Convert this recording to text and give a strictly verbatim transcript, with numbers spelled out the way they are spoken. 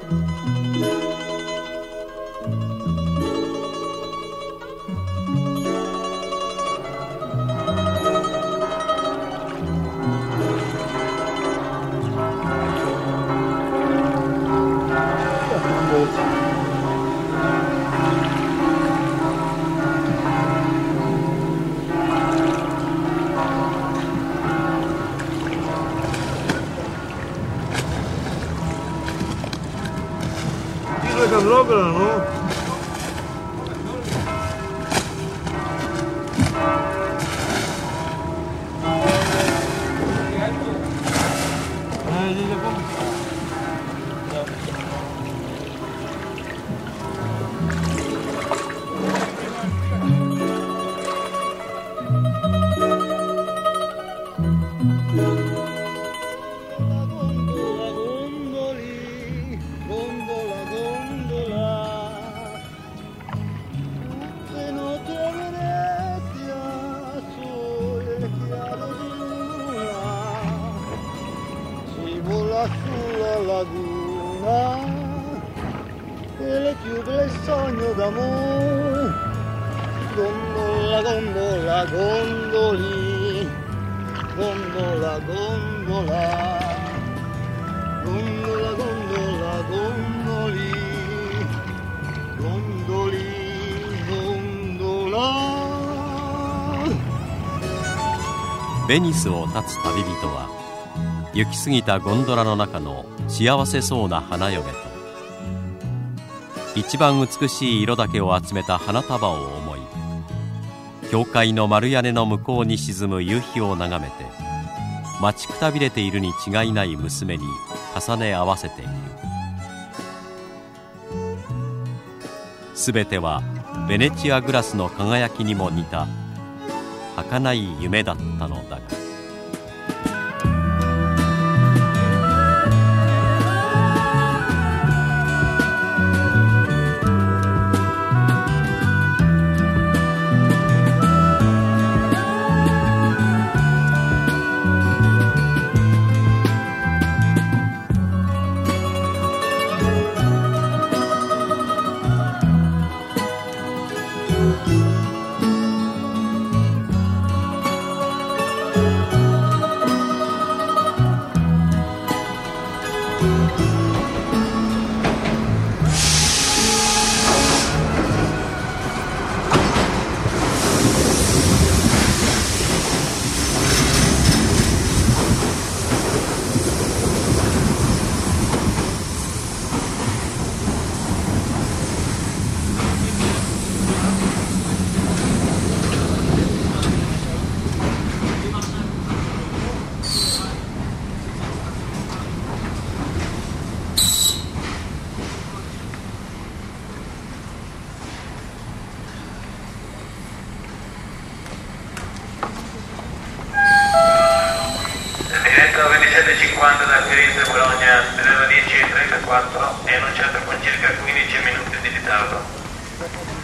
L'opera, no? Sulla laguna e le chiude il sogno d'amore, gondola, gondola, gondoli, gondola, gondola, gondola, gondola, gondoli, gondoli, gondola。 ベニスを立つ旅人は行き過ぎたゴンドラの中の幸せそうな花嫁と一番美しい色だけを集めた花束を思い、教会の丸屋根の向こうに沈む夕日を眺めて待ちくたびれているに違いない娘に重ね合わせている。すべてはベネチアグラスの輝きにも似た儚い夢だったのだが、 ventisette e cinquanta da Firenze a Bologna, alle dieci e trentaquattro è annunciato con circa quindici minuti di ritardo.